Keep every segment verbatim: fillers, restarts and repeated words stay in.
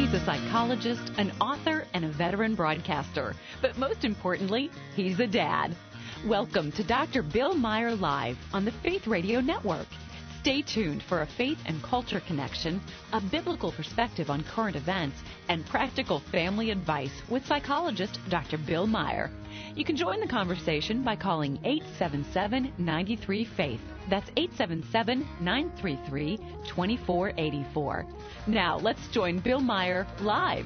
He's a psychologist, an author, and a veteran broadcaster. But most importantly, he's a dad. Welcome to Doctor Bill Meyer Live on the Faith Radio Network. Stay tuned for a faith and culture connection, a biblical perspective on current events, and practical family advice with psychologist Doctor Bill Meyer. You can join the conversation by calling eight seven seven, nine three, faith. That's eight seven seven, nine three three, two four eight four. Now, let's join Bill Meyer live.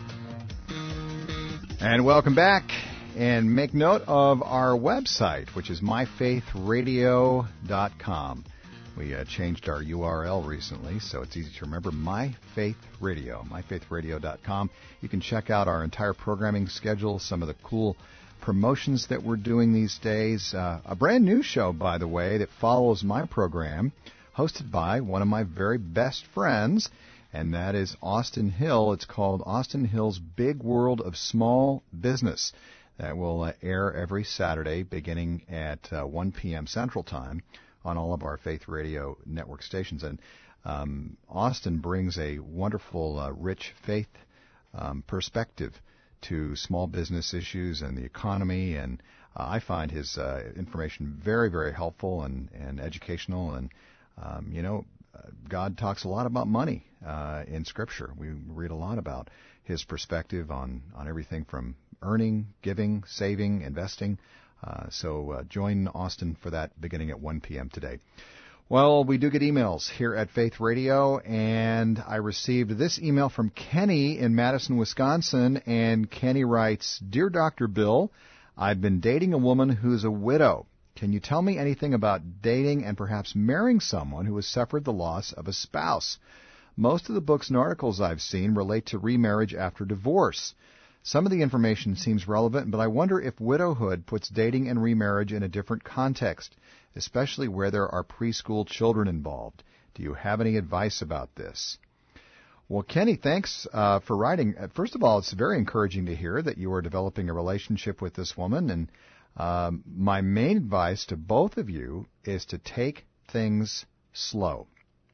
And welcome back. And make note of our website, which is my faith radio dot com. We uh, changed our U R L recently, so it's easy to remember. MyFaith Radio, my faith radio dot com. You can check out our entire programming schedule, some of the cool promotions that we're doing these days. Uh, a brand new show, by the way, that follows my program, hosted by one of my very best friends, and that is Austin Hill. It's called Austin Hill's Big World of Small Business. That will uh, air every Saturday beginning at uh, one p.m. Central Time on all of our Faith Radio network stations. And um, Austin brings a wonderful, uh, rich faith um, perspective to small business issues and the economy. And uh, I find his uh, information very, very helpful and, and educational. And, um, you know, God talks a lot about money uh, in Scripture. We read a lot about his perspective on, on everything from earning, giving, saving, investing. Uh, so uh, join Austin for that beginning at one p.m. today. Well, we do get emails here at Faith Radio, and I received this email from Kenny in Madison, Wisconsin, and Kenny writes, Dear Doctor Bill, I've been dating a woman who's a widow. Can you tell me anything about dating and perhaps marrying someone who has suffered the loss of a spouse? Most of the books and articles I've seen relate to remarriage after divorce. Some of the information seems relevant, but I wonder if widowhood puts dating and remarriage in a different context, especially where there are preschool children involved. Do you have any advice about this? Well, Kenny, thanks uh, for writing. First of all, it's very encouraging to hear that you are developing a relationship with this woman, and um, my main advice to both of you is to take things slow.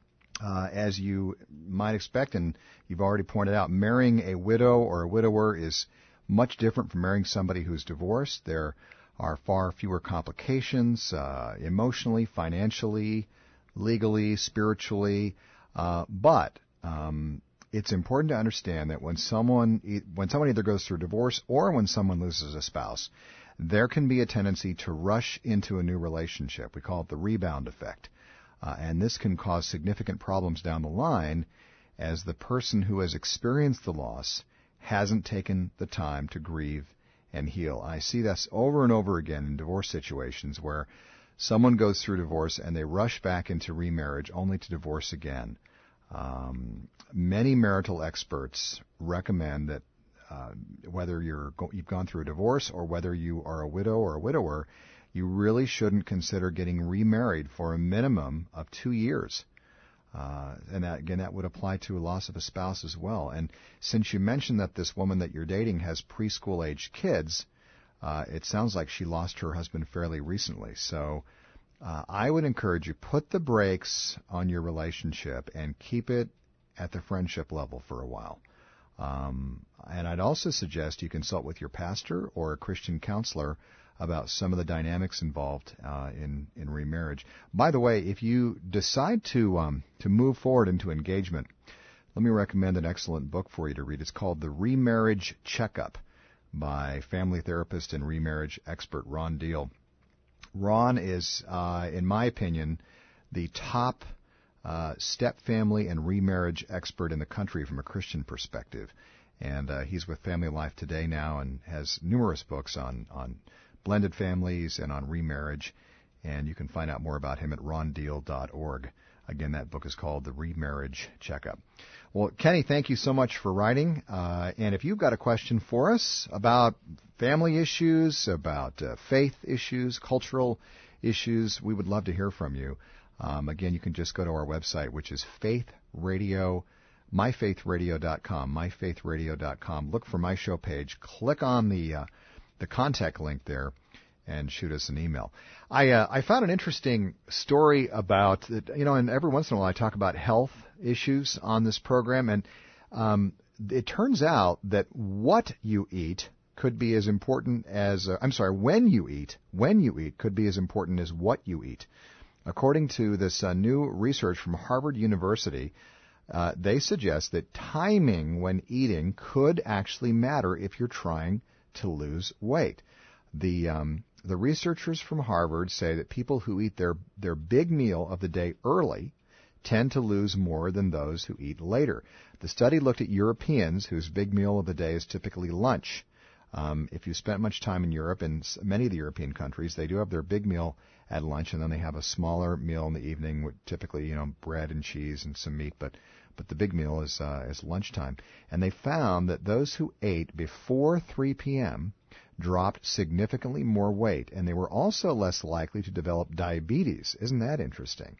Uh, as you might expect, and you've already pointed out, marrying a widow or a widower is much different from marrying somebody who's divorced. There are far fewer complications uh, emotionally, financially, legally, spiritually. Uh, but um, it's important to understand that when someone when someone either goes through divorce or when someone loses a spouse, there can be a tendency to rush into a new relationship. We call it the rebound effect. Uh, and this can cause significant problems down the line as the person who has experienced the loss hasn't taken the time to grieve and heal. I see this over and over again in divorce situations where someone goes through divorce and they rush back into remarriage only to divorce again. Um, many marital experts recommend that uh, whether you're go- you've gone through a divorce or whether you are a widow or a widower, you really shouldn't consider getting remarried for a minimum of two years. Uh, and that, again, that would apply to a loss of a spouse as well. And since you mentioned that this woman that you're dating has preschool-age kids, uh, it sounds like she lost her husband fairly recently. So uh, I would encourage you, put the brakes on your relationship and keep it at the friendship level for a while. Um, and I'd also suggest you consult with your pastor or a Christian counselor about some of the dynamics involved uh, in in remarriage. By the way, if you decide to um, to move forward into engagement, let me recommend an excellent book for you to read. It's called The Remarriage Checkup by family therapist and remarriage expert Ron Deal. Ron is, uh, in my opinion, the top uh, step-family and remarriage expert in the country from a Christian perspective. And uh, he's with Family Life Today now and has numerous books on on blended families and on remarriage, and you can find out more about him at ron deal dot org. Again, that book is called The Remarriage Checkup. Well, Kenny, thank you so much for writing, uh, and if you've got a question for us about family issues, about uh, faith issues, cultural issues, we would love to hear from you. Um, again, you can just go to our website, which is Faith Radio, my faith radio dot com, my faith radio dot com. Look for my show page, click on the uh, the contact link there, and shoot us an email. I uh, I found an interesting story about, you know, and every once in a while I talk about health issues on this program, and um, it turns out that what you eat could be as important as, uh, I'm sorry, when you eat, when you eat could be as important as what you eat. According to this uh, new research from Harvard University, uh, they suggest that timing when eating could actually matter if you're trying to lose weight. The um, the researchers from Harvard say that people who eat their, their big meal of the day early tend to lose more than those who eat later. The study looked at Europeans whose big meal of the day is typically lunch. Um, if you spent much time in Europe, in many of the European countries, they do have their big meal at lunch, and then they have a smaller meal in the evening with typically, you know, bread and cheese and some meat, but but the big meal is uh, is lunchtime. And they found that those who ate before three p.m. dropped significantly more weight, and they were also less likely to develop diabetes. Isn't that interesting?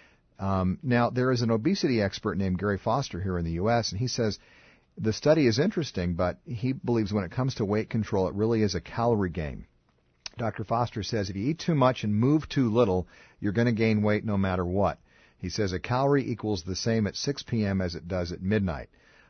Um, now, there is an obesity expert named Gary Foster here in the U S, and he says the study is interesting, but he believes when it comes to weight control, it really is a calorie game. Doctor Foster says if you eat too much and move too little, you're going to gain weight no matter what. He says a calorie equals the same at six p.m. as it does at midnight.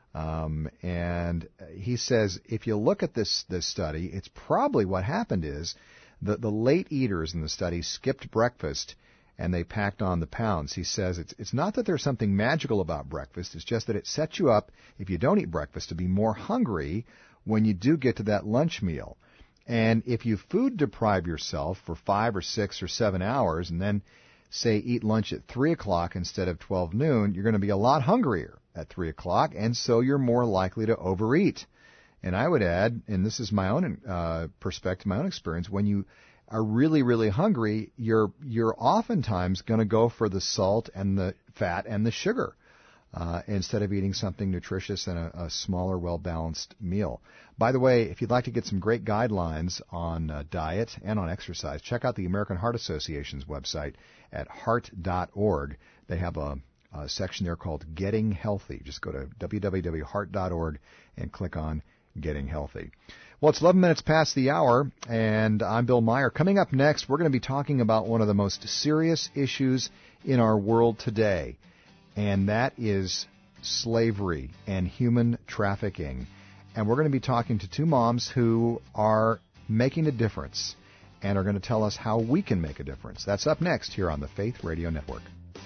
Um, and he says if you look at this, this study, it's probably what happened is that the late eaters in the study skipped breakfast and they packed on the pounds. He says it's it's not that there's something magical about breakfast. It's just that it sets you up, if you don't eat breakfast, to be more hungry when you do get to that lunch meal. And if you food deprive yourself for five or six or seven hours and then, say, eat lunch at three o'clock instead of twelve noon, you're going to be a lot hungrier at three o'clock, and so you're more likely to overeat. And I would add, and this is my own uh, perspective, my own experience, when you are really, really hungry, you're you're oftentimes going to go for the salt and the fat and the sugar uh, instead of eating something nutritious and a, a smaller, well-balanced meal. By the way, if you'd like to get some great guidelines on uh, diet and on exercise, check out the American Heart Association's website at heart dot org. They have a, a section there called Getting Healthy. Just go to w w w dot heart dot org and click on Getting Healthy. Well, it's eleven minutes past the hour, and I'm Bill Meyer. Coming up next, we're going to be talking about one of the most serious issues in our world today, and that is slavery and human trafficking. And we're going to be talking to two moms who are making a difference and are going to tell us how we can make a difference. That's up next here on the Faith Radio Network.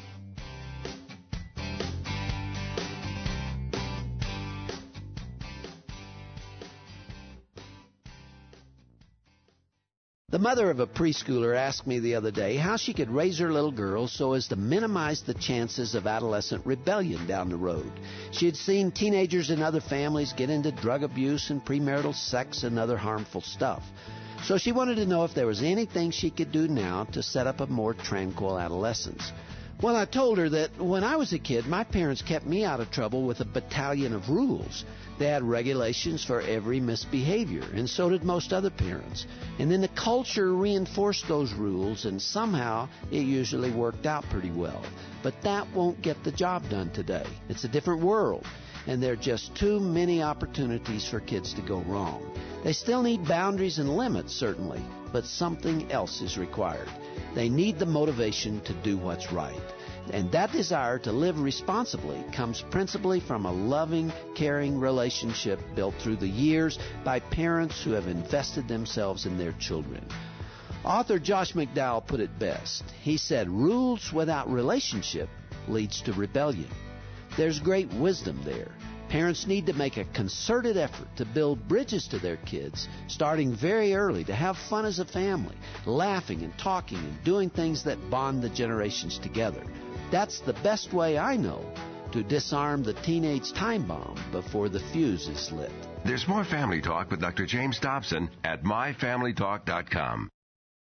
The mother of a preschooler asked me the other day how she could raise her little girl so as to minimize the chances of adolescent rebellion down the road. She had seen teenagers in other families get into drug abuse and premarital sex and other harmful stuff. So she wanted to know if there was anything she could do now to set up a more tranquil adolescence. Well, I told her that when I was a kid, my parents kept me out of trouble with a battalion of rules. They had regulations for every misbehavior, and so did most other parents. And then the culture reinforced those rules, and somehow it usually worked out pretty well. But that won't get the job done today. It's a different world, and there are just too many opportunities for kids to go wrong. They still need boundaries and limits, certainly, but something else is required. They need the motivation to do what's right. And that desire to live responsibly comes principally from a loving, caring relationship built through the years by parents who have invested themselves in their children. Author Josh McDowell put it best. He said, rules without relationship leads to rebellion. There's great wisdom there. Parents need to make a concerted effort to build bridges to their kids, starting very early, to have fun as a family, laughing and talking and doing things that bond the generations together. That's the best way I know to disarm the teenage time bomb before the fuse is lit. There's more Family Talk with Doctor James Dobson at my family talk dot com.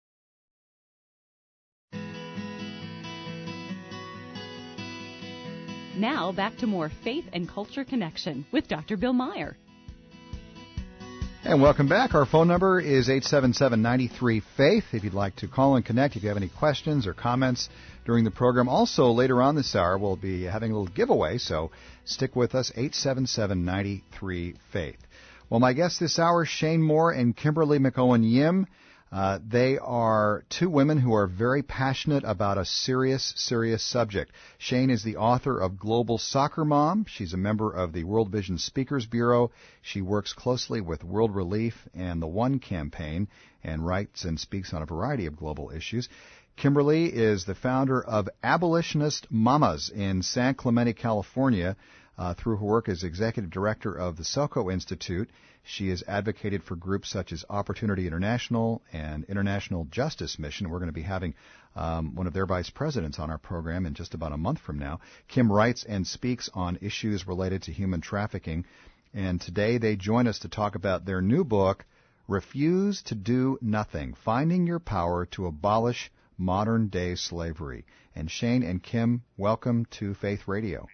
Now, back to more Faith and Culture Connection with Doctor Bill Meyer. And welcome back. Our phone number is eight seven seven, nine three, faith. If you'd like to call and connect, if you have any questions or comments during the program. Also, later on this hour, we'll be having a little giveaway, so stick with us, eight seven seven, nine three, faith. Well, my guests this hour, Shane Moore and Kimberly McOwen Yim. Uh, they are two women who are very passionate about a serious, serious subject. Shane is the author of Global Soccer Mom. She's a member of the World Vision Speakers Bureau. She works closely with World Relief and the One Campaign and writes and speaks on a variety of global issues. Kimberly is the founder of Abolitionist Mamas in San Clemente, California. Uh, through her work as executive director of the SoCo Institute, she has advocated for groups such as Opportunity International and International Justice Mission. We're going to be having um, one of their vice presidents on our program in just about a month from now. Kim writes and speaks on issues related to human trafficking. And today they join us to talk about their new book, Refuse to Do Nothing, Finding Your Power to Abolish Modern-Day Slavery. And Shane and Kim, welcome to Faith Radio.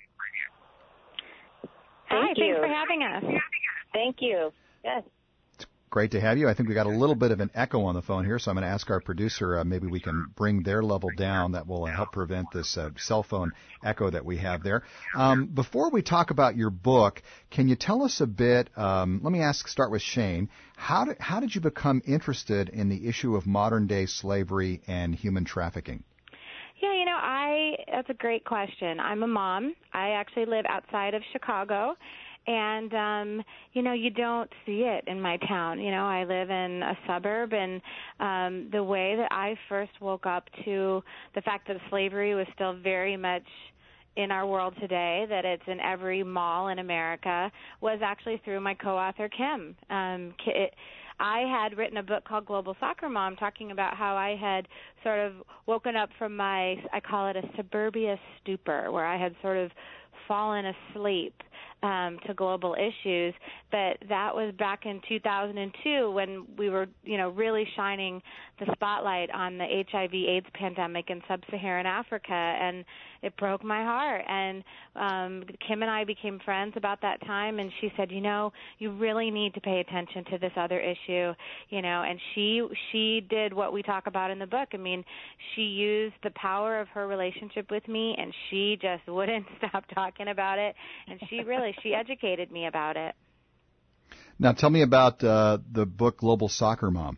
Hi, Thank thanks you. for having us. Thank you. Yes. It's great to have you. I think we got a little bit of an echo on the phone here, so I'm going to ask our producer, uh, maybe we can bring their level down. That will help prevent this uh, cell phone echo that we have there. Um, before we talk about your book, can you tell us a bit, um, let me ask, start with Shane, how did, how did you become interested in the issue of modern-day slavery and human trafficking? Yeah, you know, I that's a great question. I'm a mom. I actually live outside of Chicago, and um, you know, you don't see it in my town. You know, I live in a suburb, and um, the way that I first woke up to the fact that slavery was still very much in our world today, that it's in every mall in America, was actually through my co-author, Kim. Um, it, I had written a book called Global Soccer Mom, talking about how I had sort of woken up from my, I call it a suburbia stupor, where I had sort of fallen asleep um, to global issues. But that was back in two thousand two when we were, you know, really shining the spotlight on the H I V AIDS pandemic in sub-Saharan Africa, and it broke my heart. And um, Kim and I became friends about that time, and she said, you know, you really need to pay attention to this other issue, you know, and she she did what we talk about in the book. I mean, she used the power of her relationship with me, and she just wouldn't stop talking about it, and she really, she educated me about it. Now tell me about uh, the book Global Soccer Mom.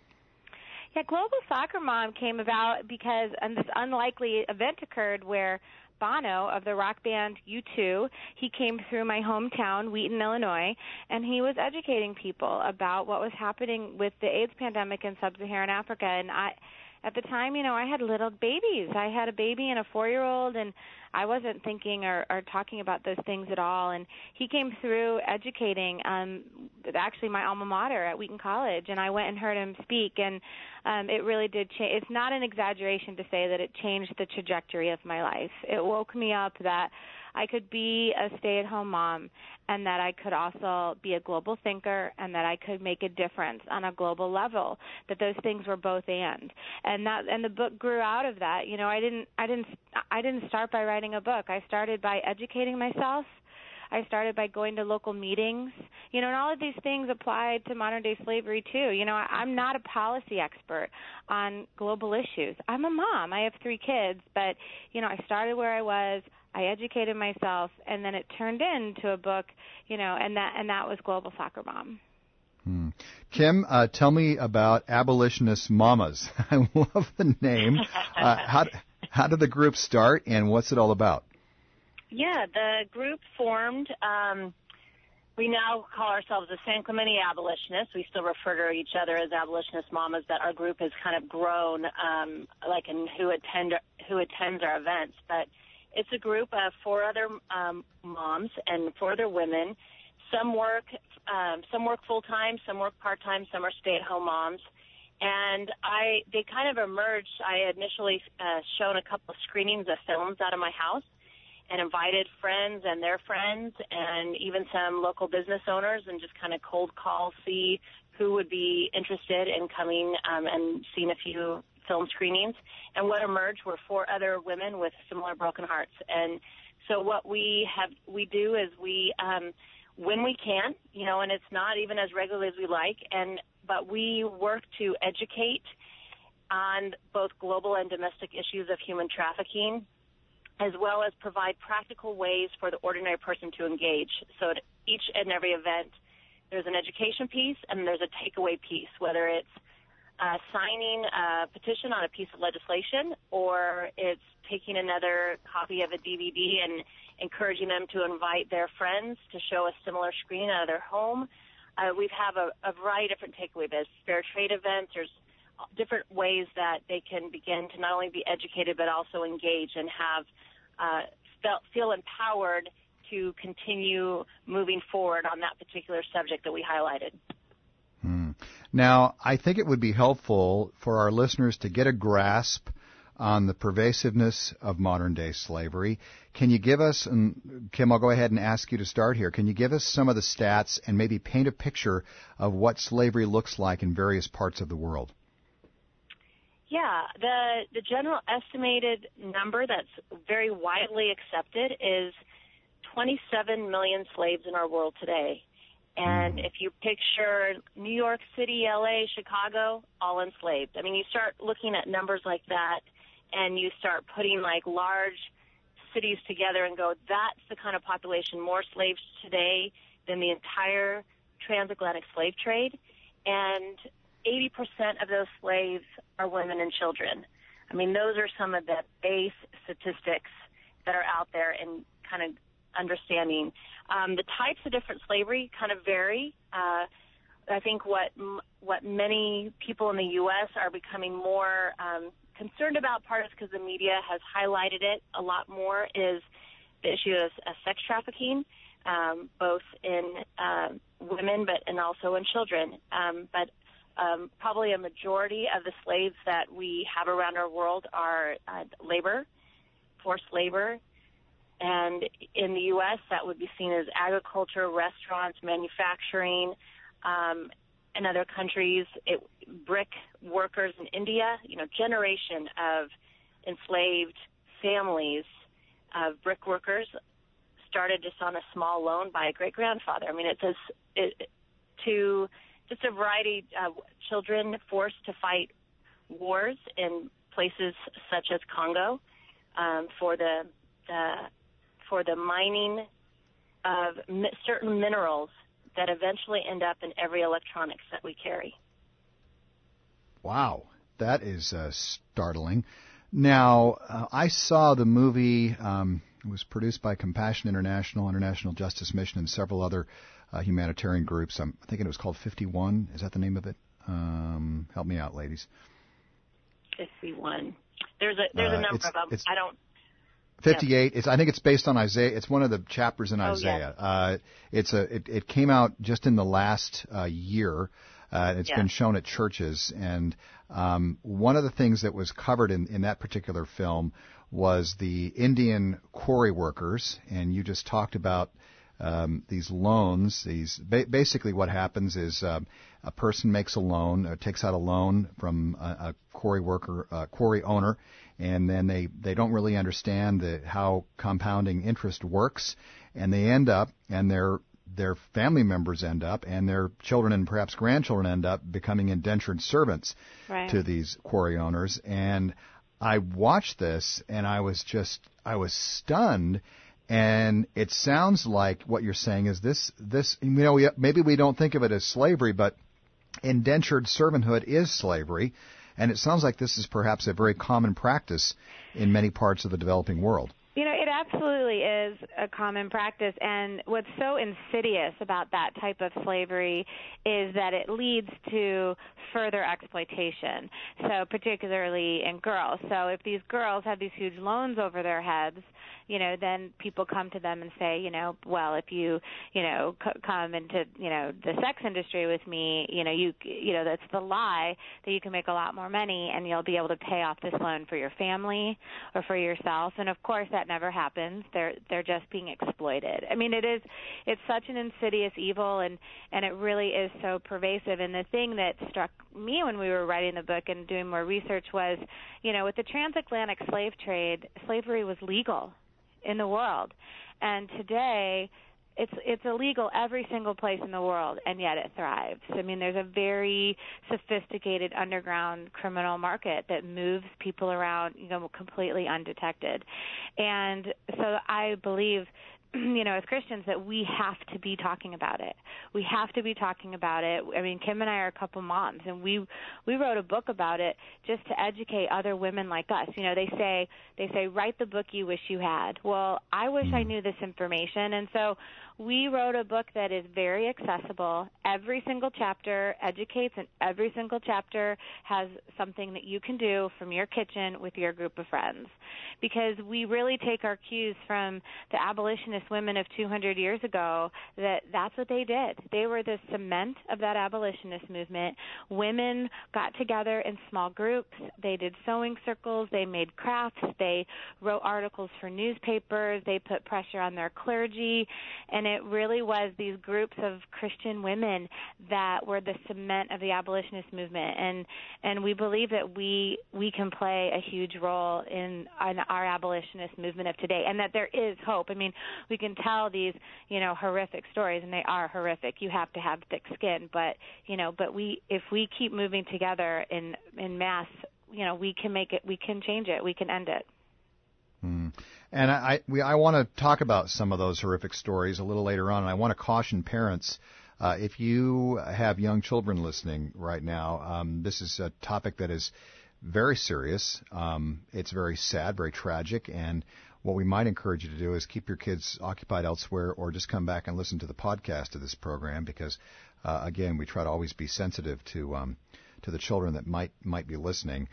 Yeah, Global Soccer Mom came about because this unlikely event occurred where Bono of the rock band U two, he came through my hometown, Wheaton, Illinois, and he was educating people about what was happening with the AIDS pandemic in sub-Saharan Africa. And I, at the time, you know, I had little babies. I had a baby and a four-year-old, and I wasn't thinking or, or talking about those things at all. And he came through educating, um, actually my alma mater at Wheaton College, and I went and heard him speak, and um, it really did change. It's not an exaggeration to say that it changed the trajectory of my life. It woke me up that I could be a stay-at-home mom, and that I could also be a global thinker, and that I could make a difference on a global level. That those things were both and, and that and the book grew out of that. You know, I didn't I didn't I didn't start by writing a book. I started by educating myself. I started by going to local meetings. You know, and all of these things apply to modern-day slavery, too. You know, I, I'm not a policy expert on global issues. I'm a mom. I have three kids. But, you know, I started where I was. I educated myself, and then it turned into a book, you know, and that and that was Global Soccer Mom. Hmm. Kim, uh, tell me about Abolitionist Mamas. I love the name. Uh, how, how did the group start, and what's it all about? Yeah, the group formed, um, we now call ourselves the San Clemente Abolitionists. We still refer to each other as Abolitionist Mamas, but our group has kind of grown, um, like in who attend who attends our events. But it's a group of four other um, moms and four other women. Some work, um, some work full time, some work part time, some are stay at home moms. And I, they kind of emerged. I had initially uh, shown a couple of screenings of films out of my house, and invited friends and their friends and even some local business owners, and just kind of cold call, see who would be interested in coming um, and seeing a few film screenings. And what emerged were four other women with similar broken hearts. And so what we have, we do is we, um, when we can, you know, and it's not even as regularly as we like, and but we work to educate on both global and domestic issues of human trafficking, as well as provide practical ways for the ordinary person to engage. So at each and every event, there's an education piece and there's a takeaway piece, whether it's uh, signing a petition on a piece of legislation, or it's taking another copy of a D V D and encouraging them to invite their friends to show a similar screen out of their home. Uh, we have a, a variety of different takeaways. There's fair trade events. There's different ways that they can begin to not only be educated but also engage and have uh, felt, feel empowered to continue moving forward on that particular subject that we highlighted. Hmm. Now, I think it would be helpful for our listeners to get a grasp on the pervasiveness of modern-day slavery. Can you give us, and Kim, I'll go ahead and ask you to start here, can you give us some of the stats and maybe paint a picture of what slavery looks like in various parts of the world? Yeah, the the general estimated number that's very widely accepted is twenty-seven million slaves in our world today. And if you picture New York City, L A, Chicago, all enslaved. I mean, you start looking at numbers like that, and you start putting like large cities together and go, that's the kind of population, more slaves today than the entire transatlantic slave trade. And eighty percent of those slaves are women and children. I mean, those are some of the base statistics that are out there and kind of understanding. Um, the types of different slavery kind of vary. Uh, I think what what many people in the U S are becoming more um, concerned about, part is because the media has highlighted it a lot more, is the issue of uh, sex trafficking, um, both in uh, women but and also in children. Um, but um, probably a majority of the slaves that we have around our world are uh, labor, forced labor. And in the U S, that would be seen as agriculture, restaurants, manufacturing. Um, in other countries, it, brick workers in India, you know, generation of enslaved families of brick workers started just on a small loan by a great-grandfather. I mean, it says it, to just a variety of children forced to fight wars in places such as Congo um, for the, the for the mining of mi- certain minerals that eventually end up in every electronics that we carry. Wow, that is uh, startling. Now, uh, I saw the movie. Um, it was produced by Compassion International, International Justice Mission, and several other uh, humanitarian groups. I'm thinking it was called fifty-one. Is that the name of it? Um, help me out, ladies. fifty-one. There's a there's uh, a number of them. I don't. fifty-eight. It's, I think it's based on Isaiah. It's one of the chapters in Isaiah. Oh, yeah. uh, it's a. It, it came out just in the last uh, year. Uh, it's yeah. been shown at churches, and um, one of the things that was covered in, in that particular film was the Indian quarry workers, and you just talked about um, these loans. These ba- basically what happens is uh, a person makes a loan, or takes out a loan from a, a quarry worker, uh, quarry owner. And then they, they don't really understand the, how compounding interest works, and they end up, and their their family members end up, and their children and perhaps grandchildren end up becoming indentured servants right. to these quarry owners. And I watched this, and I was just I was stunned. And it sounds like what you're saying is this this you know we, maybe we don't think of it as slavery, but indentured servanthood is slavery. And it sounds like this is perhaps a very common practice in many parts of the developing world. You know, it absolutely is a common practice, and what's so insidious about that type of slavery is that it leads to further exploitation, so particularly in girls. So if these girls have these huge loans over their heads, you know, then people come to them and say, you know, well, if you, you know, c- come into, you know, the sex industry with me, you know, you, you know, that's the lie that you can make a lot more money and you'll be able to pay off this loan for your family or for yourself. And of course, that never happens. They're they're just being exploited. I mean, it is it's such an insidious evil, and and it really is so pervasive. And the thing that struck me when we were writing the book and doing more research was, you know, with the transatlantic slave trade, slavery was legal in the world, and today it's it's illegal every single place in the world, and yet it thrives. I mean, there's a very sophisticated underground criminal market that moves people around, you know, completely undetected. And so I believe you know, as Christians, that we have to be talking about it. We have to be talking about it. I mean, Kim and I are a couple moms, and we we wrote a book about it just to educate other women like us. You know, they say they say write the book you wish you had. Well, I wish I knew this information, and so we wrote a book that is very accessible. Every single chapter educates, and every single chapter has something that you can do from your kitchen with your group of friends. Because we really take our cues from the abolitionist women of two hundred years ago, that that's what they did. They were the cement of that abolitionist movement. Women got together in small groups. They did sewing circles. They made crafts. They wrote articles for newspapers. They put pressure on their clergy. And it really was these groups of Christian women that were the cement of the abolitionist movement. And and we believe that we we can play a huge role in, in our abolitionist movement of today, and that there is hope. I mean, we can tell these, you know, horrific stories, and they are horrific. You have to have thick skin, but you know, but we, if we keep moving together in in mass, you know, we can make it, we can change it, we can end it. Mm. And I we I want to talk about some of those horrific stories a little later on, and I want to caution parents. Uh, if you have young children listening right now, um, this is a topic that is very serious. Um, it's very sad, very tragic, and what we might encourage you to do is keep your kids occupied elsewhere, or just come back and listen to the podcast of this program, because, uh, again, we try to always be sensitive to um, to the children that might might be listening.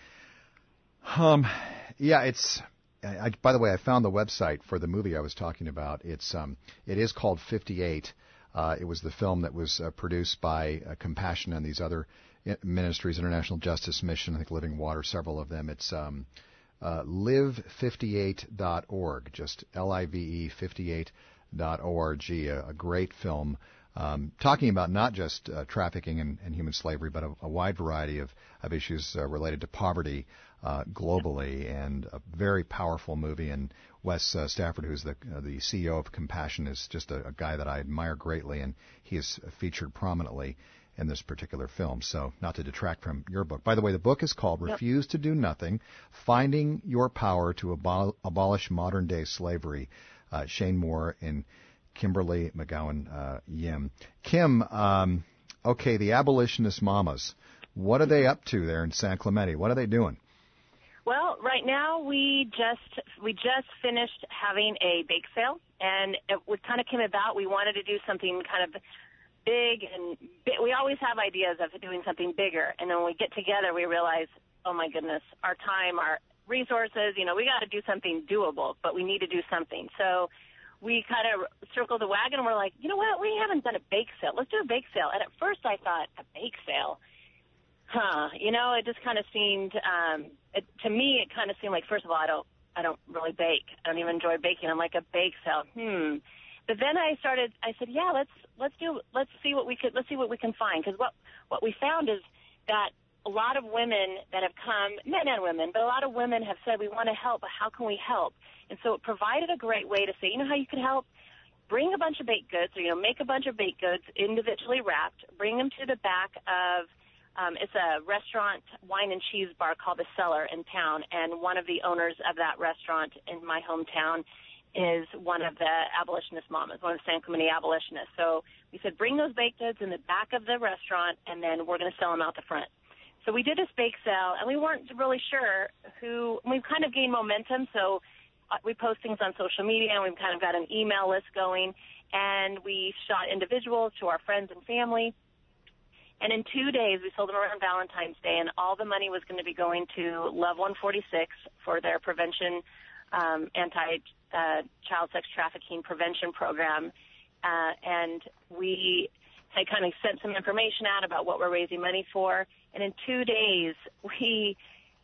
Um, yeah, it's. I, by the way, I found the website for the movie I was talking about. It's um, it is called fifty-eight. Uh, it was the film that was uh, produced by uh, Compassion and these other ministries, International Justice Mission, I think Living Water, several of them. It's um, uh, live fifty-eight dot org, just L I V E fifty-eight dot org, a, a great film um, talking about not just uh, trafficking and, and human slavery, but a, a wide variety of, of issues uh, related to poverty uh, globally, and a very powerful movie. And Wes uh, Stafford, who's the uh, the C E O of Compassion, is just a, a guy that I admire greatly, and he is featured prominently in this particular film. So not to detract from your book. By the way, the book is called yep. Refuse to Do Nothing, Finding Your Power to Abol- Abolish Modern-Day Slavery. Uh, Shane Moore and Kimberly McGowan uh, Yim. Kim, um, okay, the abolitionist mamas, what are they up to there in San Clemente? What are they doing? Well, right now we just we just finished having a bake sale, and it kind of came about. We wanted to do something kind of big, and we always have ideas of doing something bigger. And then when we get together, we realize, oh my goodness, our time, our resources, you know, we got to do something doable, but we need to do something. So we kind of circled the wagon, and we're like, you know what, we haven't done a bake sale. Let's do a bake sale. And at first I thought, a bake sale? Huh. You know, it just kind of seemed, um, it, to me, it kind of seemed like, first of all, I don't, I don't really bake. I don't even enjoy baking. I'm like, a bake sale. Hmm. But then I started, I said, yeah, let's, let's do, let's see what we could, let's see what we can find. Because what, what we found is that a lot of women that have come, men and women, but a lot of women have said, we want to help, but how can we help? And so it provided a great way to say, you know how you can help? Bring a bunch of baked goods, or, you know, make a bunch of baked goods individually wrapped, bring them to the back of, um, it's a restaurant, wine and cheese bar called The Cellar in town, and one of the owners of that restaurant in my hometown is one of the abolitionist mamas, one of the San Clemente abolitionists. So we said, bring those baked goods in the back of the restaurant, and then we're going to sell them out the front. So we did this bake sale, and we weren't really sure who, we've kind of gained momentum, so we post things on social media, and we've kind of got an email list going, and we shot individuals to our friends and family. And in two days, we sold them around Valentine's Day, and all the money was going to be going to Love one forty-six for their prevention, um, anti-child uh, sex trafficking prevention program. Uh, and we had kind of sent some information out about what we're raising money for. And in two days, we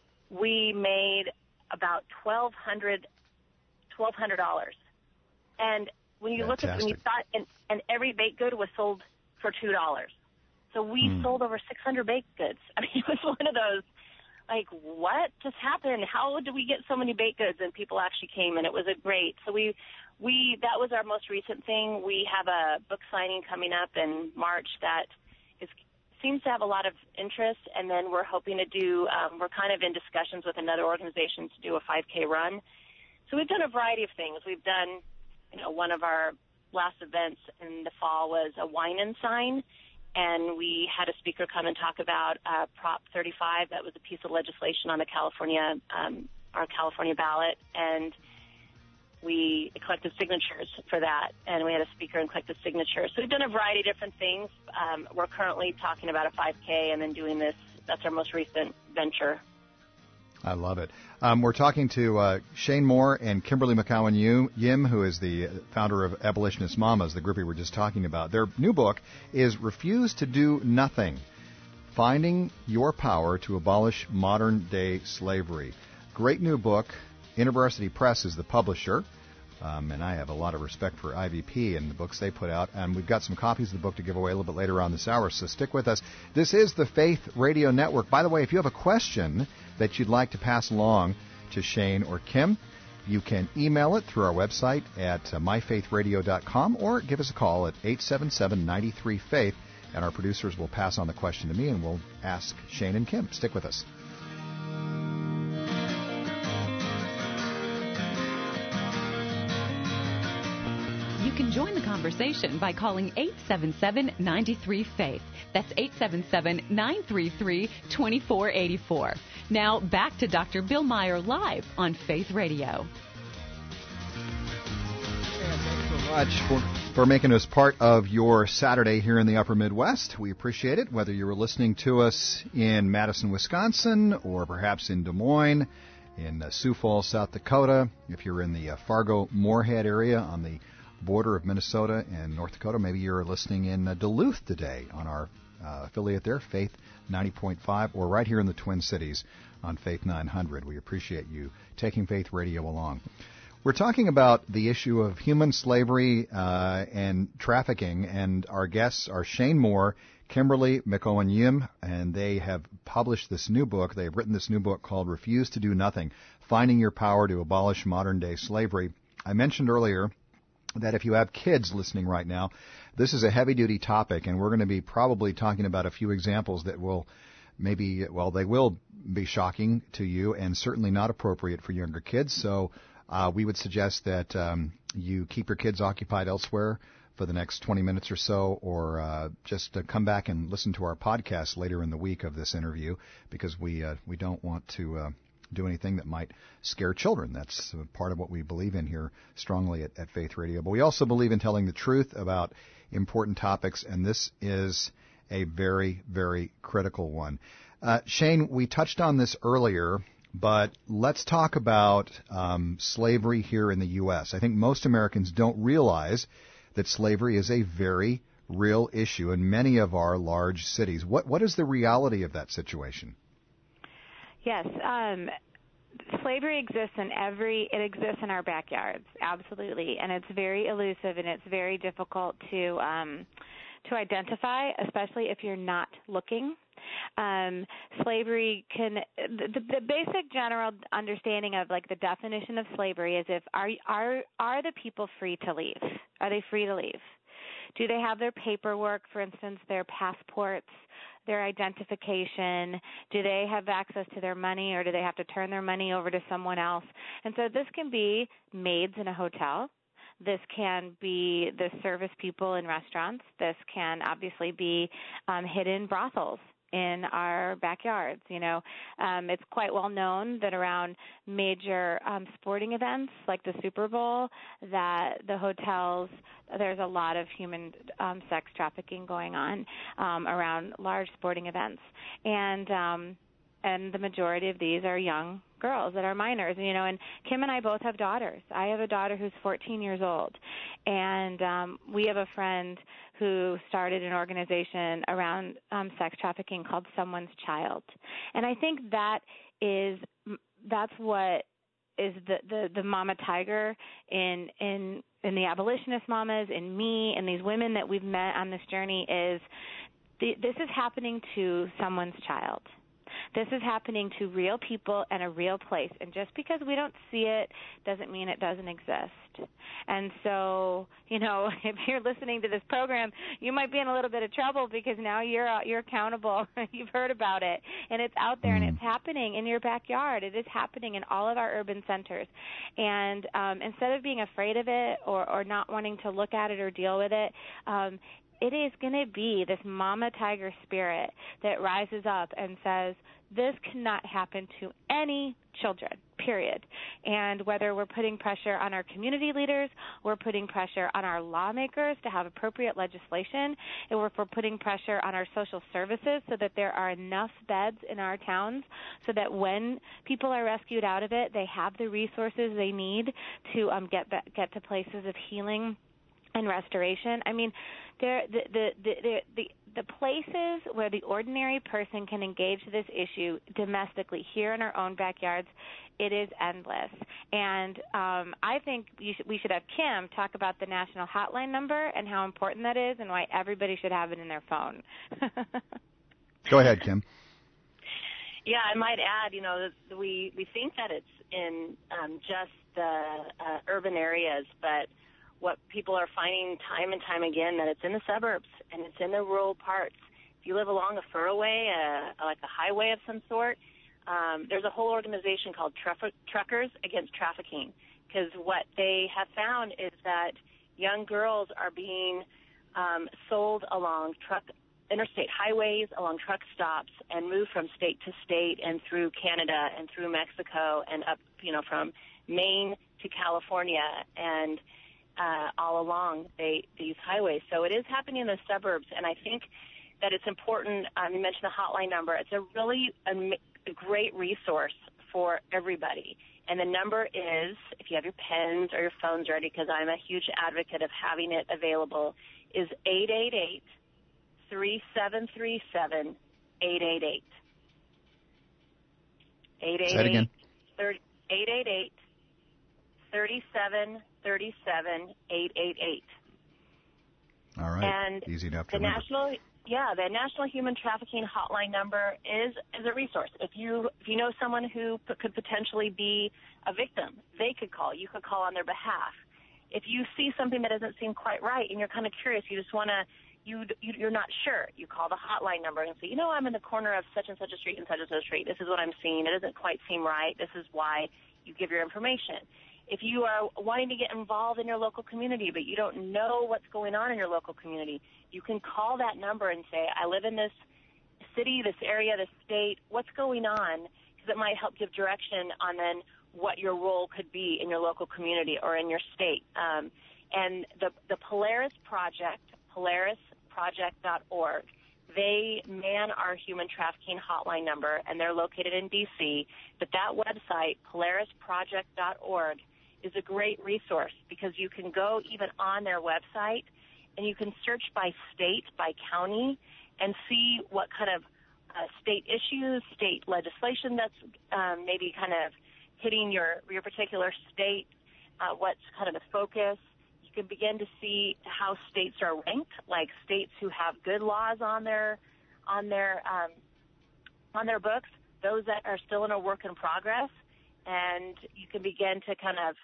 we made about twelve hundred dollars. And when you Fantastic. look at when you thought, and, and every baked good was sold for two dollars. So we hmm. sold over six hundred baked goods. I mean, it was one of those, like, what just happened? How did we get so many baked goods? And people actually came, and it was a great. So we, we that was our most recent thing. We have a book signing coming up in March that is seems to have a lot of interest, and then we're hoping to do, um, we're kind of in discussions with another organization to do a five K run. So we've done a variety of things. We've done you know, one of our last events in the fall was a wine and sign, and we had a speaker come and talk about uh, Prop thirty-five. That was a piece of legislation on the California, um, our California ballot, and we collected signatures for that, and we had a speaker and collected signatures. So we've done a variety of different things. Um, we're currently talking about a five K and then doing this. That's our most recent venture. I love it. Um, we're talking to uh, Shane Moore and Kimberly McCowan Yim, who is the founder of Abolitionist Mamas, the group we were just talking about. Their new book is Refuse to Do Nothing, Finding Your Power to Abolish Modern-Day Slavery. Great new book. InterVarsity Press is the publisher, um, and I have a lot of respect for I V P and the books they put out. And we've got some copies of the book to give away a little bit later on this hour, so stick with us. This is the Faith Radio Network. By the way, if you have a question that you'd like to pass along to Shane or Kim, you can email it through our website at uh, my faith radio dot com or give us a call at eight seven seven, nine three, faith, and our producers will pass on the question to me and we'll ask Shane and Kim. Stick with us. You can join the conversation by calling eight seven seven, nine three, faith. That's eight seven seven, nine three three, two four eight four. Now back to Doctor Bill Meyer live on Faith Radio. And thanks so much for, for making us part of your Saturday here in the Upper Midwest. We appreciate it, whether you were listening to us in Madison, Wisconsin, or perhaps in Des Moines, in uh, Sioux Falls, South Dakota. If you're in the uh, Fargo-Moorhead area on the border of Minnesota and North Dakota, maybe you're listening in uh, Duluth today on our uh, affiliate there, Faith ninety point five, or right here in the Twin Cities on Faith nine hundred. We appreciate you taking Faith Radio along. We're talking about the issue of human slavery uh, and trafficking, and our guests are Shane Moore, Kimberly McCowan Yim, and they have published this new book. They have written this new book called Refuse to Do Nothing, Finding Your Power to Abolish Modern-Day Slavery. I mentioned earlier that if you have kids listening right now, this is a heavy-duty topic, and we're going to be probably talking about a few examples that will maybe, well, they will be shocking to you and certainly not appropriate for younger kids. So uh, we would suggest that um, you keep your kids occupied elsewhere for the next twenty minutes or so, or uh, just uh, come back and listen to our podcast later in the week of this interview, because we uh, we don't want to uh, do anything that might scare children. That's part of what we believe in here strongly at, at Faith Radio. But we also believe in telling the truth about important topics, and this is a very, very critical one. Uh, Shane, we touched on this earlier, but let's talk about um, slavery here in the U S. I think most Americans don't realize that slavery is a very real issue in many of our large cities. What What is the reality of that situation? Yes, um, slavery exists in every, it exists in our backyards, absolutely, and it's very elusive and it's very difficult to um, to identify, especially if you're not looking. Um, slavery can, the, the basic general understanding of like the definition of slavery is if are are are the people free to leave? Are they free to leave? Do they have their paperwork, for instance, their passports, their identification? Do they have access to their money, or do they have to turn their money over to someone else? And so this can be maids in a hotel. This can be the service people in restaurants. This can obviously be um, hidden brothels in our backyards. You know, um, it's quite well known that around major um, sporting events like the Super Bowl, that the hotels, there's a lot of human um, sex trafficking going on um, around large sporting events, and um, and the majority of these are young girls that are minors. You know, and Kim and I both have daughters. I have a daughter who's fourteen years old, and um, we have a friend who started an organization around um, sex trafficking called Someone's Child. And I think that is that's what is the, the, the mama tiger in in in the abolitionist mamas, in me, and these women that we've met on this journey is the, this is happening to someone's child. This is happening to real people in a real place. And just because we don't see it doesn't mean it doesn't exist. And so, you know, if you're listening to this program, you might be in a little bit of trouble because now you're uh, you're accountable. You've heard about it. And it's out there, mm. and it's happening in your backyard. It is happening in all of our urban centers. And um, instead of being afraid of it or, or not wanting to look at it or deal with it, um, it is going to be this mama tiger spirit that rises up and says, this cannot happen to any children, period. And whether we're putting pressure on our community leaders, we're putting pressure on our lawmakers to have appropriate legislation, and if we're putting pressure on our social services so that there are enough beds in our towns so that when people are rescued out of it, they have the resources they need to um, get get to places of healing and restoration. I mean, there the the the the the places where the ordinary person can engage this issue domestically here in our own backyards, it is endless. And um, I think you should, we should have Kim talk about the national hotline number and how important that is and why everybody should have it in their phone. Go ahead, Kim. Yeah, I might add, you know, we we think that it's in um, just the uh, urban areas, but what people are finding time and time again, that it's in the suburbs and it's in the rural parts. If you live along a furrowway, uh, like a highway of some sort, um, there's a whole organization called Truff- Truckers Against Trafficking, because what they have found is that young girls are being um, sold along truck interstate highways, along truck stops, and moved from state to state and through Canada and through Mexico and up, you know, from Maine to California and Uh, all along they, these highways. So it is happening in the suburbs, and I think that it's important. Um, you mentioned the hotline number. It's a really a, a great resource for everybody. And the number is, if you have your pens or your phones ready, because I'm a huge advocate of having it available, is eight eight eight, three seven three seven, eight eight eight. eight eight eight, eight eight eight, thirty-seven thirty-seven, eight eight eight. All right. And easy enough to the remember. national, yeah, the National Human Trafficking Hotline number is is a resource. If you if you know someone who p- could potentially be a victim, they could call. You could call on their behalf. If you see something that doesn't seem quite right and you're kind of curious, you just want to, you, you you're not sure, you call the hotline number and say, you know, I'm in the corner of such and such a street and such and such a street. This is what I'm seeing. It doesn't quite seem right. This is why. You give your information. If you are wanting to get involved in your local community, but you don't know what's going on in your local community, you can call that number and say, I live in this city, this area, this state. What's going on? Because it might help give direction on then what your role could be in your local community or in your state. Um, and the, the Polaris Project, polaris project dot org, they man our human trafficking hotline number, and they're located in D C. But that website, polaris project dot org, is a great resource because you can go even on their website and you can search by state, by county, and see what kind of uh, state issues, state legislation that's um, maybe kind of hitting your, your particular state, uh, what's kind of the focus. You can begin to see how states are ranked, like states who have good laws on their on their um, on their books, those that are still in a work in progress, and you can begin to kind of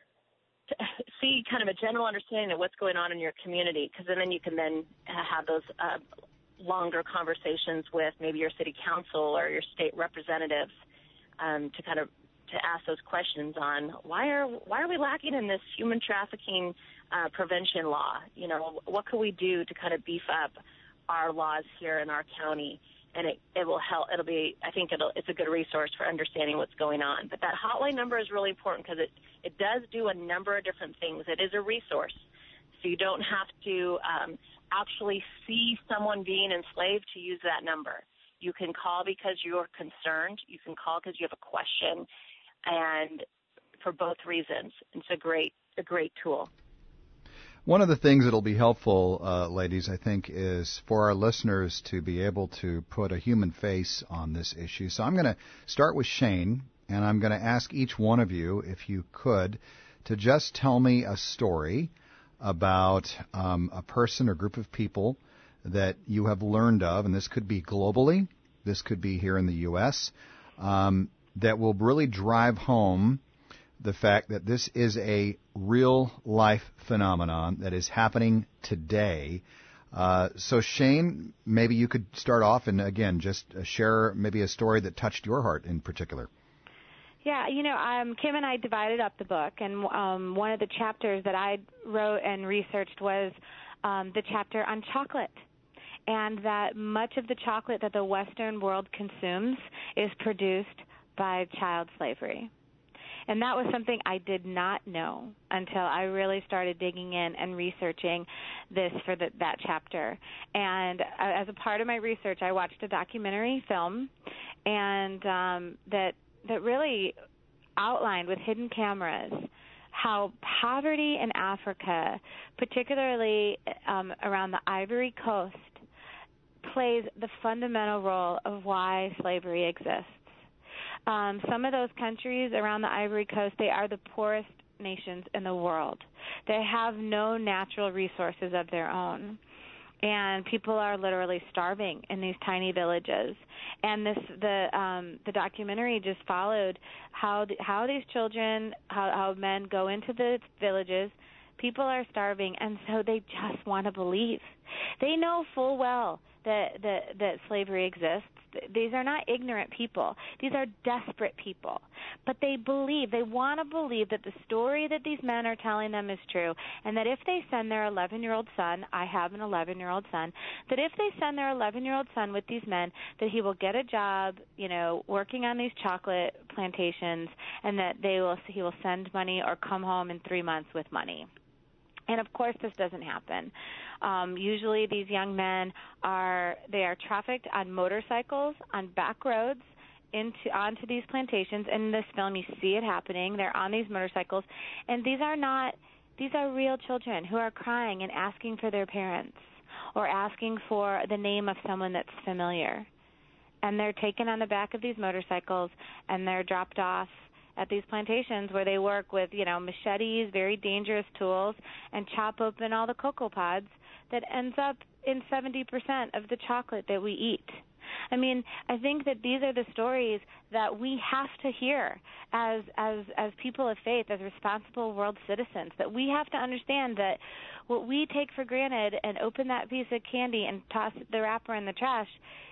to see kind of a general understanding of what's going on in your community, because then you can then have those uh, longer conversations with maybe your city council or your state representatives um, to kind of to ask those questions on why are why are we lacking in this human trafficking uh, prevention law? You know, what can we do to kind of beef up our laws here in our county? And it, it will help. It'll be, I think it'll, it's a good resource for understanding what's going on. But that hotline number is really important because it, it does do a number of different things. It is a resource. So you don't have to um, actually see someone being enslaved to use that number. You can call because you're concerned. You can call because you have a question, and for both reasons. It's a great, a great tool. One of the things that'll be helpful, uh, ladies, I think, is for our listeners to be able to put a human face on this issue. So I'm going to start with Shane, and I'm going to ask each one of you, if you could, to just tell me a story about um, a person or group of people that you have learned of, and this could be globally, this could be here in the U S, um, that will really drive home the fact that this is a real-life phenomenon that is happening today. Uh, so, Shane, maybe you could start off and, again, just share maybe a story that touched your heart in particular. Yeah, you know, um, Kim and I divided up the book, and um, one of the chapters that I wrote and researched was um, the chapter on chocolate, and that much of the chocolate that the Western world consumes is produced by child slavery. And that was something I did not know until I really started digging in and researching this for the, that chapter. And uh, as a part of my research, I watched a documentary film, and um, that that really outlined with hidden cameras how poverty in Africa, particularly um, around the Ivory Coast, plays the fundamental role of why slavery exists. Um, some of those countries around the Ivory Coast, they are the poorest nations in the world. They have no natural resources of their own. And people are literally starving in these tiny villages. And this, the um, the documentary just followed how the, how these children, how, how men go into the villages. People are starving, and so they just want to believe. They know full well that that, that slavery exists. These are not ignorant people. These are desperate people. But they believe, they want to believe that the story that these men are telling them is true, and that if they send their eleven-year-old son, I have an eleven-year-old son, that if they send their eleven-year-old son with these men, that he will get a job, you know, working on these chocolate plantations, and that they will he will send money or come home in three months with money. And of course, this doesn't happen. Um, usually, these young men are they are trafficked on motorcycles on back roads into onto these plantations. In this film, you see it happening. They're on these motorcycles, and these are not these are real children who are crying and asking for their parents or asking for the name of someone that's familiar. And they're taken on the back of these motorcycles, and they're dropped off at these plantations where they work with, you know, machetes, very dangerous tools, and chop open all the cocoa pods that ends up in seventy percent of the chocolate that we eat. I mean, I think that these are the stories that we have to hear as as as people of faith, as responsible world citizens, that we have to understand that what we take for granted and open that piece of candy and toss the wrapper in the trash,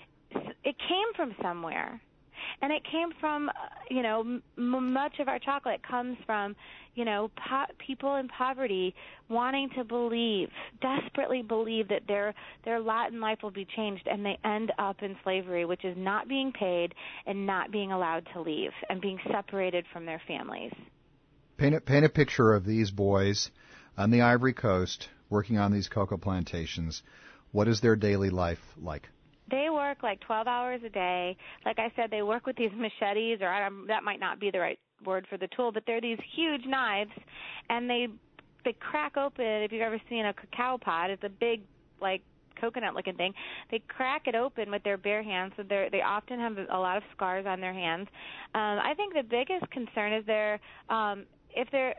it came from somewhere. And it came from, you know, m- much of our chocolate comes from, you know, po- people in poverty wanting to believe, desperately believe that their their lot in life will be changed, and they end up in slavery, which is not being paid and not being allowed to leave and being separated from their families. Paint a, paint a picture of these boys on the Ivory Coast working on these cocoa plantations. What is their daily life like? They work like twelve hours a day. Like I said, they work with these machetes, or I, that might not be the right word for the tool, but they're these huge knives, and they they crack open. If you've ever seen a cacao pod, it's a big, like, coconut-looking thing. They crack it open with their bare hands, so they they often have a lot of scars on their hands. Um, I think the biggest concern is they're um, if they're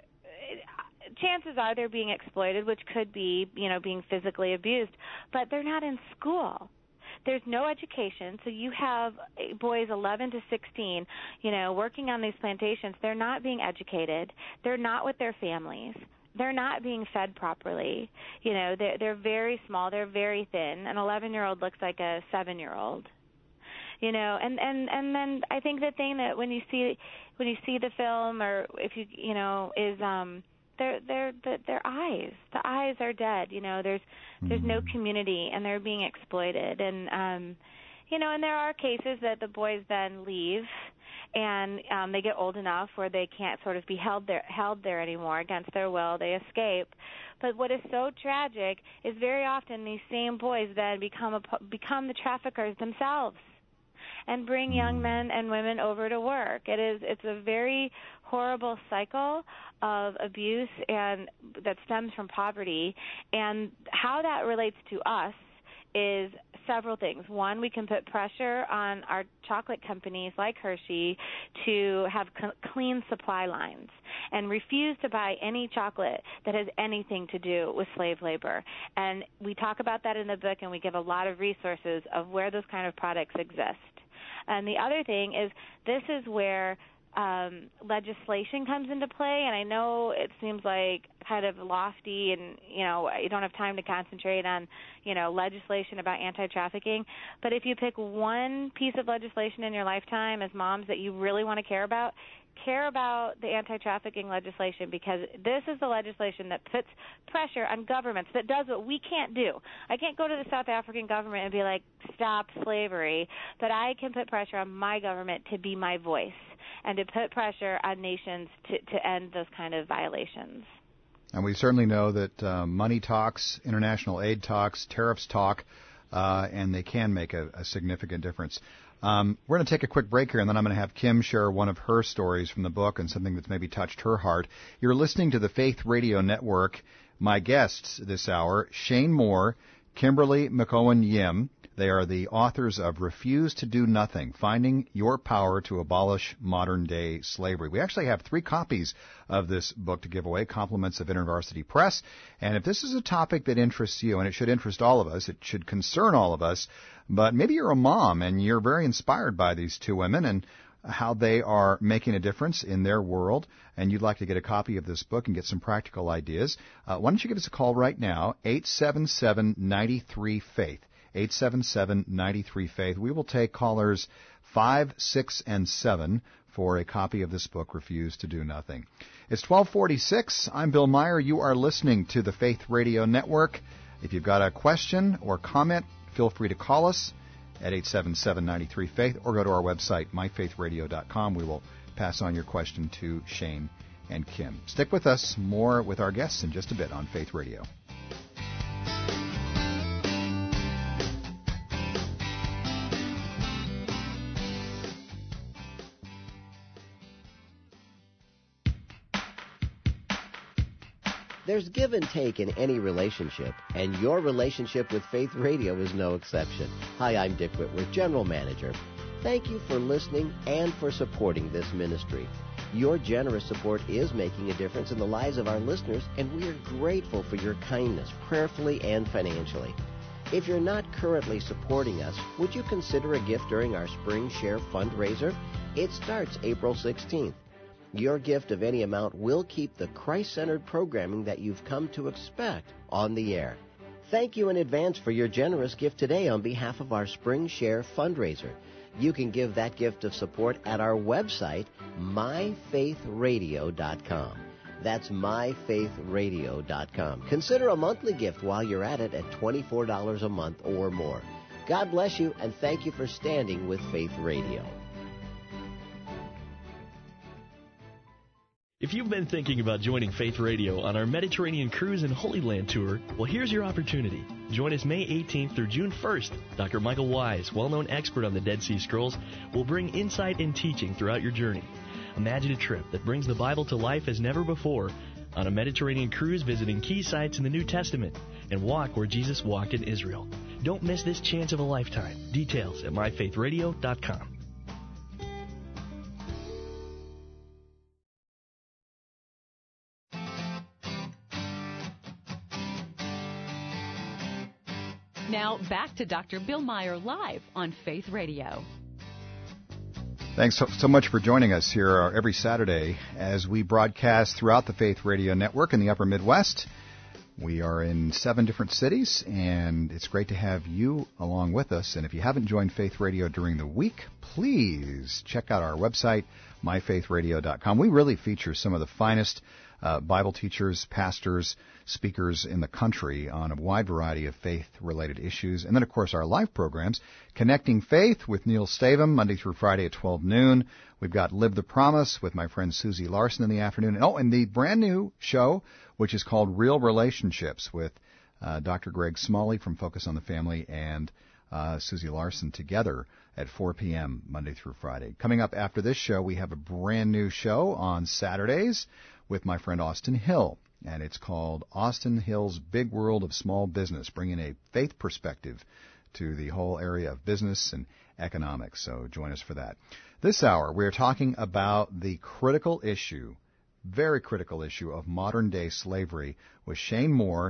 chances are they're being exploited, which could be, you know, being physically abused, but they're not in school. There's no education, so you have boys eleven to sixteen, you know, working on these plantations. They're not being educated. They're not with their families. They're not being fed properly. You know, they're, they're very small. They're very thin. An eleven-year-old looks like a seven-year-old. You know, and, and, and then I think the thing that when you see when you see the film, or if you you know, is um. Their their their eyes, the eyes are dead. You know, there's there's no community, and they're being exploited. And um, you know, and there are cases that the boys then leave, and um, they get old enough where they can't sort of be held there held there anymore against their will. They escape. But what is so tragic is very often these same boys then become a, become the traffickers themselves, and bring young men and women over to work. It is it's a very horrible cycle of abuse and that stems from poverty. And how that relates to us is several things. One, we can put pressure on our chocolate companies like Hershey to have c- clean supply lines and refuse to buy any chocolate that has anything to do with slave labor. And we talk about that in the book, and we give a lot of resources of where those kind of products exist. And the other thing is this is where um, legislation comes into play, and I know it seems like kind of lofty and, you know, you don't have time to concentrate on, you know, legislation about anti-trafficking, but if you pick one piece of legislation in your lifetime as moms that you really want to care about, care about the anti-trafficking legislation, because this is the legislation that puts pressure on governments, that does what we can't do. I can't go to the South African government and be like, stop slavery, but I can put pressure on my government to be my voice and to put pressure on nations to, to end those kind of violations. And we certainly know that uh, money talks, international aid talks, tariffs talk, uh, and they can make a, a significant difference. Um, we're going to take a quick break here, and then I'm going to have Kim share one of her stories from the book and something that's maybe touched her heart. You're listening to the Faith Radio Network. My guests this hour, Shane Moore, Kimberly McOwen Yim. They are the authors of Refuse to Do Nothing, Finding Your Power to Abolish Modern-Day Slavery. We actually have three copies of this book to give away, compliments of InterVarsity Press. And if this is a topic that interests you, and it should interest all of us, it should concern all of us, but maybe you're a mom and you're very inspired by these two women and how they are making a difference in their world, and you'd like to get a copy of this book and get some practical ideas, uh, why don't you give us a call right now, eight seven seven, nine three, faith. eight seven seven, nine three, faith. We will take callers five, six, and seven for a copy of this book, Refuse to Do Nothing. It's twelve forty-six. I'm Bill Meyer. You are listening to the Faith Radio Network. If you've got a question or comment, feel free to call us at eight seven seven, nine three, faith or go to our website, my faith radio dot com. We will pass on your question to Shane and Kim. Stick with us. More with our guests in just a bit on Faith Radio. There's give and take in any relationship, and your relationship with Faith Radio is no exception. Hi, I'm Dick Whitworth, General Manager. Thank you for listening and for supporting this ministry. Your generous support is making a difference in the lives of our listeners, and we are grateful for your kindness, prayerfully and financially. If you're not currently supporting us, would you consider a gift during our Spring Share fundraiser? It starts April sixteenth. Your gift of any amount will keep the Christ-centered programming that you've come to expect on the air. Thank you in advance for your generous gift today on behalf of our Spring Share fundraiser. You can give that gift of support at our website, my faith radio dot com. That's my faith radio dot com. Consider a monthly gift while you're at it at twenty-four dollars a month or more. God bless you, and thank you for standing with Faith Radio. If you've been thinking about joining Faith Radio on our Mediterranean Cruise and Holy Land Tour, well, here's your opportunity. Join us May eighteenth through June first. Doctor Michael Wise, well-known expert on the Dead Sea Scrolls, will bring insight and teaching throughout your journey. Imagine a trip that brings the Bible to life as never before on a Mediterranean cruise visiting key sites in the New Testament and walk where Jesus walked in Israel. Don't miss this chance of a lifetime. Details at my faith radio dot com. Now, back to Doctor Bill Meyer live on Faith Radio. Thanks so, so much for joining us here every Saturday as we broadcast throughout the Faith Radio Network in the Upper Midwest. We are in seven different cities, and it's great to have you along with us. And if you haven't joined Faith Radio during the week, please check out our website, my faith radio dot com. We really feature some of the finest uh, Bible teachers, pastors, speakers in the country on a wide variety of faith-related issues. And then, of course, our live programs, Connecting Faith with Neil Stavum, Monday through Friday at twelve noon. We've got Live the Promise with my friend Susie Larson in the afternoon. And, oh, and the brand new show, which is called Real Relationships with uh, Doctor Greg Smalley from Focus on the Family and uh, Susie Larson together at four p.m. Monday through Friday. Coming up after this show, we have a brand new show on Saturdays with my friend Austin Hill. And it's called Austin Hill's Big World of Small Business, bringing a faith perspective to the whole area of business and economics. So join us for that. This hour, we're talking about the critical issue, very critical issue of modern-day slavery with Shane Moore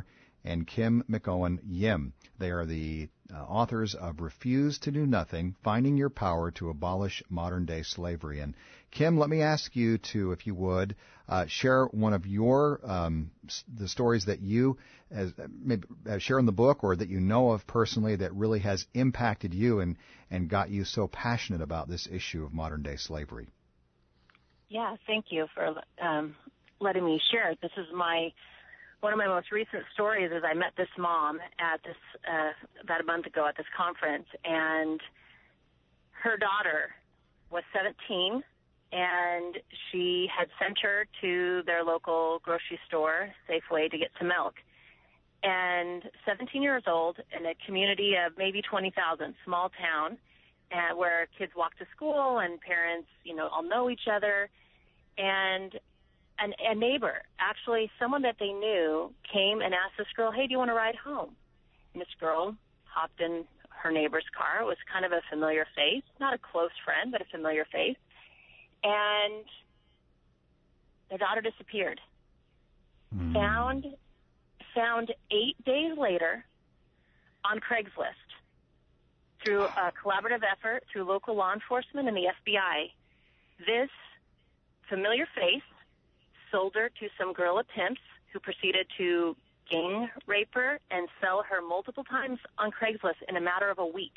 and Kim McOwen Yim. They are the uh, authors of Refuse to Do Nothing, Finding Your Power to Abolish Modern-Day Slavery. And Kim, let me ask you to, if you would, uh, share one of your, um, the stories that you as, maybe uh, share in the book or that you know of personally that really has impacted you and, and got you so passionate about this issue of modern-day slavery. Yeah, thank you for um, letting me share. This is my One of my most recent stories is I met this mom at this uh, about a month ago at this conference, and her daughter was seventeen, and she had sent her to their local grocery store, Safeway, to get some milk. And seventeen years old in a community of maybe twenty thousand, small town, uh, where kids walk to school and parents, you know, all know each other, and An, a neighbor, actually someone that they knew, came and asked this girl, hey, do you want to ride home? And this girl hopped in her neighbor's car. It was kind of a familiar face, not a close friend, but a familiar face. And their daughter disappeared. Mm. Found, found eight days later on Craigslist through a collaborative effort through local law enforcement and the F B I. This familiar face sold her to some guerrilla pimps who proceeded to gang rape her and sell her multiple times on Craigslist in a matter of a week.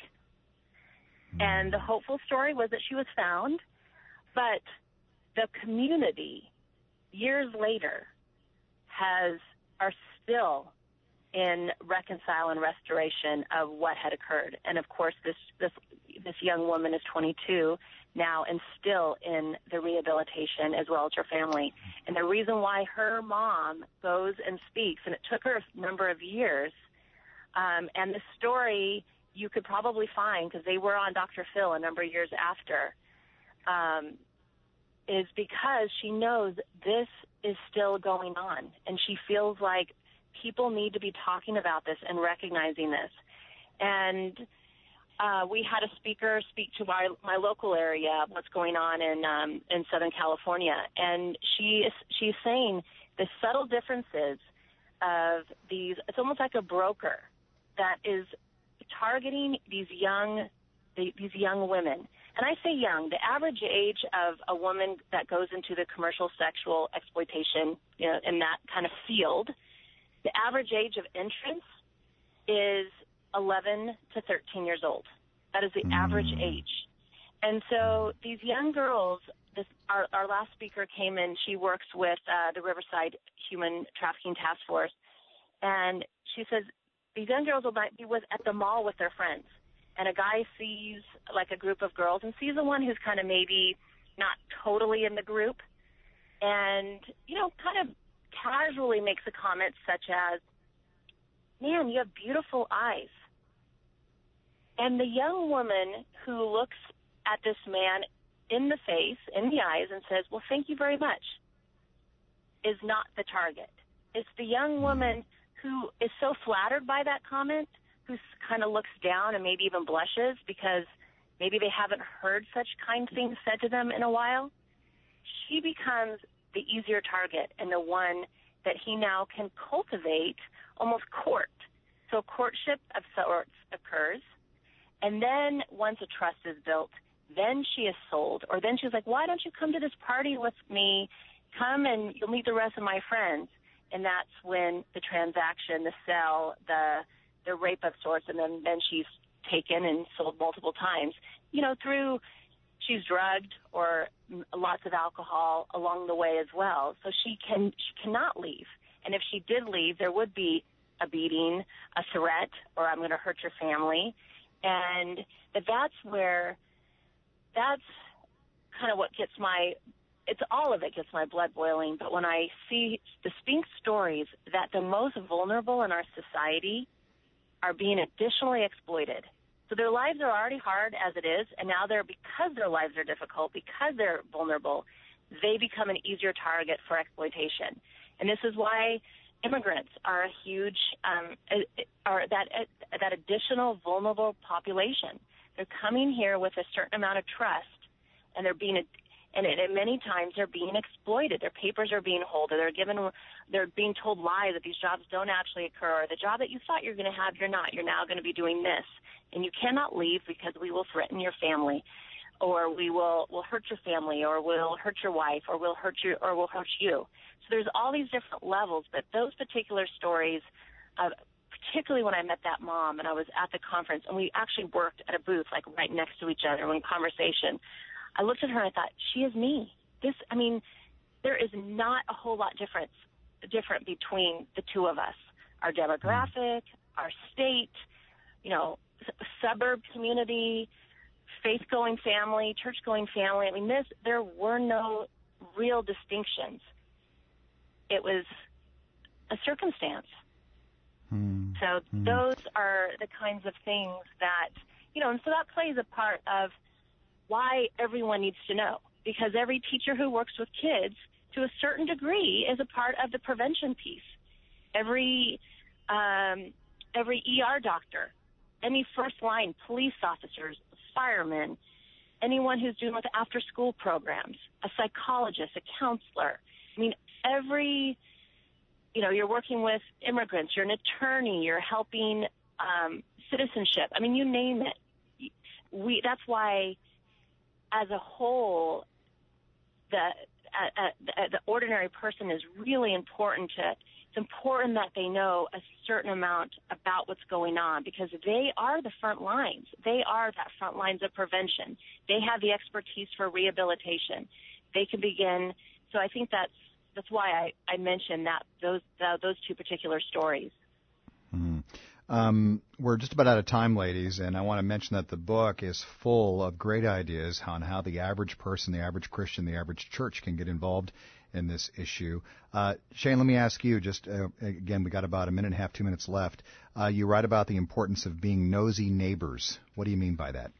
And the hopeful story was that she was found, but the community, years later, has are still in reconcile and restoration of what had occurred. And of course, this this this young woman is twenty-two now and still in the rehabilitation as well as her family. And the reason why her mom goes and speaks, and it took her a number of years, um, and the story you could probably find because they were on Doctor Phil a number of years after, um, is because she knows this is still going on, and she feels like people need to be talking about this and recognizing this. And Uh, we had a speaker speak to my, my local area, what's going on in um, in Southern California, and she is, she's saying the subtle differences of these. It's almost like a broker that is targeting these young these young women. And I say young. The average age of a woman that goes into the commercial sexual exploitation, you know, in that kind of field, the average age of entrance is eleven to thirteen years old. That is the mm. average age. And so these young girls, this, our, our last speaker came in, she works with uh, the Riverside Human Trafficking Task Force, and she says these young girls will might be with, at the mall with their friends, and a guy sees like a group of girls and sees the one who's kind of maybe not totally in the group, and, you know, kind of casually makes a comment such as, man, you have beautiful eyes. And the young woman who looks at this man in the face, in the eyes, and says, well, thank you very much, is not the target. It's the young woman who is so flattered by that comment, who kind of looks down and maybe even blushes because maybe they haven't heard such kind things said to them in a while. She becomes the easier target and the one that he now can cultivate, almost court. So courtship of sorts occurs, and then once a trust is built, then she is sold, or then she's like, why don't you come to this party with me? Come and you'll meet the rest of my friends. And that's when the transaction, the sell, the the rape of sorts, and then, then she's taken and sold multiple times, you know, through she's drugged or lots of alcohol along the way as well. So she can she cannot leave. And if she did leave, there would be a beating, a threat, or I'm going to hurt your family. And that's where, that's kind of what gets my, it's all of it gets my blood boiling. But when I see distinct stories that the most vulnerable in our society are being additionally exploited. So their lives are already hard as it is, and now they're, because their lives are difficult, because they're vulnerable, they become an easier target for exploitation. And this is why immigrants are a huge, um, are that that additional vulnerable population. They're coming here with a certain amount of trust, and they're being, And, it, and many times they're being exploited. Their papers are being held, or they're given, they're being told lies that these jobs don't actually occur. Or the job that you thought you're going to have, you're not. You're now going to be doing this, and you cannot leave because we will threaten your family, or we will will hurt your family, or we'll hurt your wife, or we'll hurt you, or we'll hurt you. So there's all these different levels, but those particular stories, uh, particularly when I met that mom and I was at the conference, and we actually worked at a booth like right next to each other in conversation. I looked at her and I thought, she is me. This, I mean, there is not a whole lot difference different between the two of us. Our demographic, our state, you know, suburb community, faith-going family, church-going family. I mean, this there were no real distinctions. It was a circumstance. Hmm. So hmm. those are the kinds of things that, you know, and so that plays a part of why everyone needs to know, because every teacher who works with kids, to a certain degree, is a part of the prevention piece. Every um, every E R doctor, any first-line police officers, firemen, anyone who's doing with after-school programs, a psychologist, a counselor. I mean, every, you know, you're working with immigrants, you're an attorney, you're helping um, citizenship. I mean, you name it. We. That's why, as a whole, the uh, uh, the ordinary person is really important to. It's important that they know a certain amount about what's going on, because they are the front lines. They are that front lines of prevention. They have the expertise for rehabilitation. They can begin. So I think that's that's why I, I mentioned that those uh, those two particular stories. Mm-hmm. Um, we're just about out of time, ladies, and I want to mention that the book is full of great ideas on how the average person, the average Christian, the average church can get involved in this issue. Uh, Shane, let me ask you, just uh, again, we got about a minute and a half, two minutes left. Uh, you write about the importance of being nosy neighbors. What do you mean by that?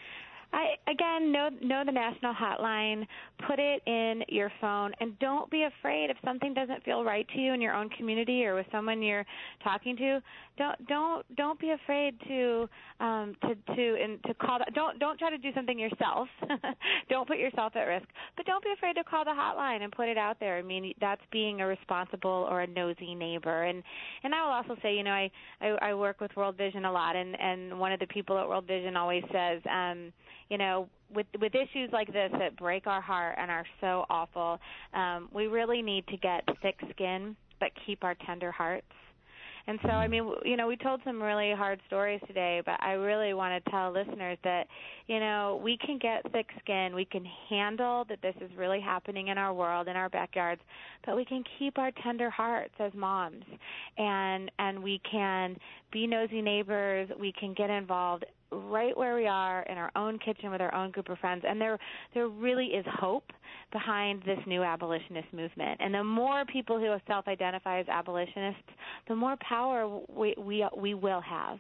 I, again, know, know the national hotline, put it in your phone, and don't be afraid if something doesn't feel right to you in your own community or with someone you're talking to. Don't don't don't be afraid to um, to to and to call. The, don't don't try to do something yourself. Don't put yourself at risk, but don't be afraid to call the hotline and put it out there. I mean, that's being a responsible or a nosy neighbor. And and I will also say, you know, I I, I work with World Vision a lot, and and one of the people at World Vision always says, um, you know, with with issues like this that break our heart and are so awful, um, we really need to get thick skin but keep our tender hearts. And so, I mean, you know, we told some really hard stories today, but I really want to tell listeners that, you know, we can get thick skin. We can handle that this is really happening in our world, in our backyards, but we can keep our tender hearts as moms. And and we can be nosy neighbors. We can get involved right where we are in our own kitchen with our own group of friends. And there there really is hope behind this new abolitionist movement. And the more people who self-identify as abolitionists, the more power we we, we will have.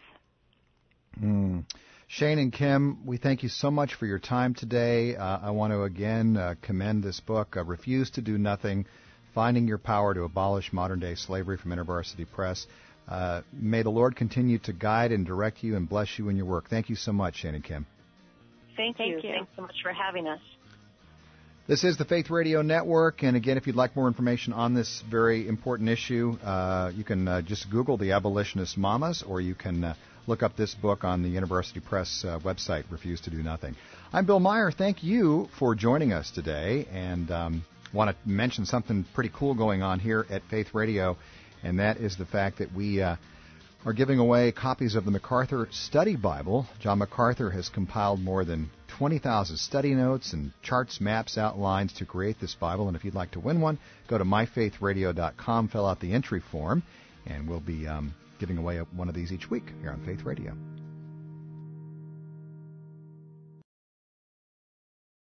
Mm. Shane and Kim, we thank you so much for your time today. Uh, I want to again uh, commend this book, uh, Refuse to Do Nothing, Finding Your Power to Abolish Modern-Day Slavery, from InterVarsity Press. Uh, may the Lord continue to guide and direct you and bless you in your work. Thank you so much, Shane and Kim. Thank, Thank you. you. Thanks so much for having us. This is the Faith Radio Network, and again, if you'd like more information on this very important issue, uh, you can uh, just Google the Abolitionist Mamas, or you can uh, look up this book on the InterVarsity Press uh, website, Refuse to Do Nothing. I'm Bill Meyer. Thank you for joining us today, and um, want to mention something pretty cool going on here at Faith Radio, and that is the fact that we uh, are giving away copies of the MacArthur Study Bible. John MacArthur has compiled more than twenty thousand study notes and charts, maps, outlines to create this Bible. And if you'd like to win one, go to my faith radio dot com, fill out the entry form, and we'll be um, giving away one of these each week here on Faith Radio.